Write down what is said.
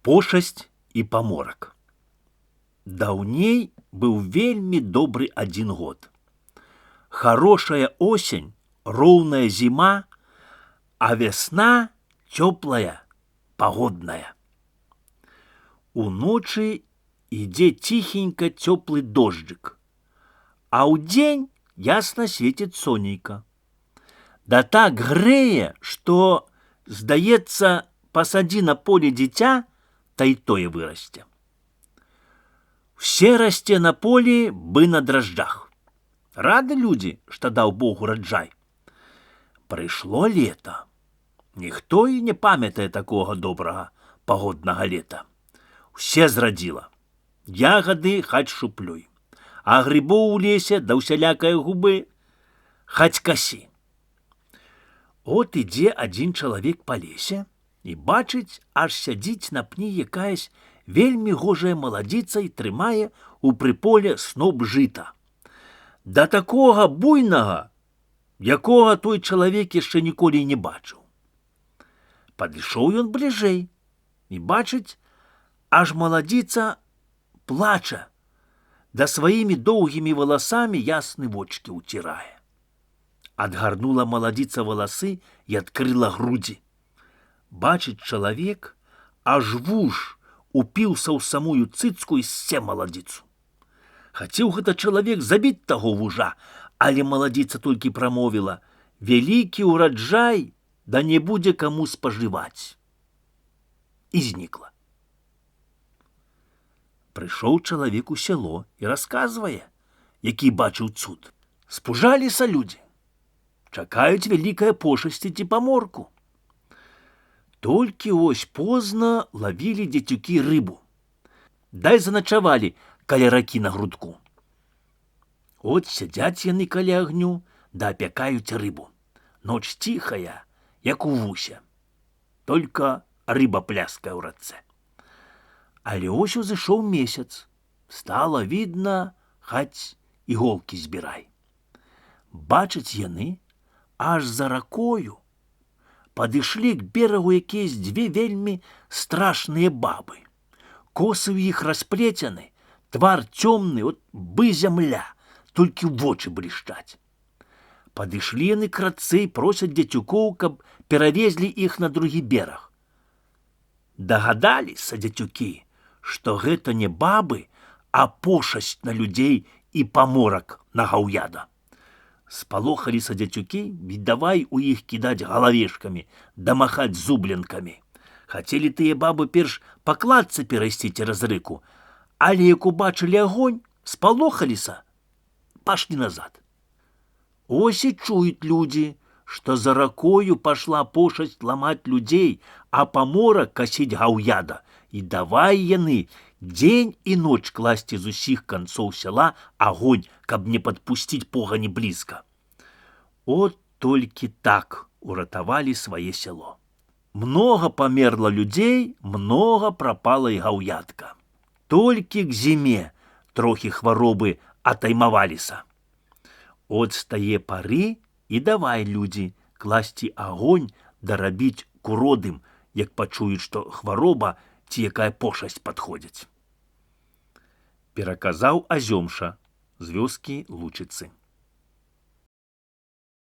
Пошасць і паморак. Даўней быў вельмі добры адзін год. Хорошая осень, роўная зіма, а вясна цёплая, пагодная. Уночы ідзе ціхенька цёплы дожджык, а ўдзень ясна свеціць сонейка. Да так грэе, што, здаецца, пасадзі на поле дзіця, та й тое вырасце. Все расце на полі, бы на дрожжах. Рады людзі, што даў Бог ураджай. Прыйшло лета. Ніхто і не памятае такога добрага пагоднага лета. Усе зрадзіла. Ягады хаць шуплюй, а грыбоў у лесе да ўсялякае губы хаць касі. От ідзе адзін чалавек па лесе і бачыць, аж сядзіць на пні якаясь вельмі гожая маладзіца і трымае у прыполе сноп жыта. Да такога буйнага, якога той чалавек яшчэ ніколі не бачыў. Падышоў ён бліжэй і бачыць, аж маладзіца плача, да сваімі доўгімі валасамі ясны вочкі ўцірае. Адгарнула маладзіца валасы і адкрыла грудзі. Бачыць чалавек, аж вуж упіўся ў самую цыцку і ссе маладзіцу. Хацеў гэта чалавек забіць таго вужа, але маладзіца толькі прамовіла: «Вялікі ўраджай, да не будзе каму спажываць». І знікла. Прыйшоў чалавек у сяло і расказвае, які бачыў цуд. Спужаліся людзі. Чакаюць вялікае пошасці ці паморку. Толькі ось позна лавілі дзецюкі рыбу. Дай заначавалі каля ракі на грудку. От сядзяць яны каля агню, да апякаюць рыбу. Ноч ціхая, як у вусе. Толькі рыба пляскае ў рацэ. Але ось узышоў месяц. Стала відна, хаць іголкі збірай. Бачаць яны, аж за ракою падышлі к берагу якіясь дзве вельмі страшныя бабы. Косы ў іх расплецены, твар цёмны, от бы зямля, толькі вочы блішчаць. Падышлі яны к рацэ і просяць дзецюкоў, каб перавезлі іх на другі бераг. Дагадаліся дзецюкі, што гэта не бабы, а пошасць на людзей і паморак на гаўяда. Спалохаліся дзецюкі і давай у іх кідаць галавешкамі, дамахаць зубленкамі. Хацелі тыя бабы перш паклацца перайсці цераз рэку, але як убачылі агонь, спалохаліся, пашлі назад. Ось і чуюць людзі, што за ракою пашла пошасць ламаць людзей, а паморак касіць гаўяда. І давай яны дзень і ноч класці з усіх канцоў сяла агонь, каб не падпусціць погані блізка. От толькі так уратавалі свае сяло. Многа памерла людзей, многа прапала і гаўядка. Толькі к зіме трохі хваробы атаймаваліся. От з тае пары і давай людзі класці агонь да рабіць куродым, як пачуюць, што хвароба ці якая пошасць падходзіць. Пераказаў Азёмша з вёскі Лучыцы.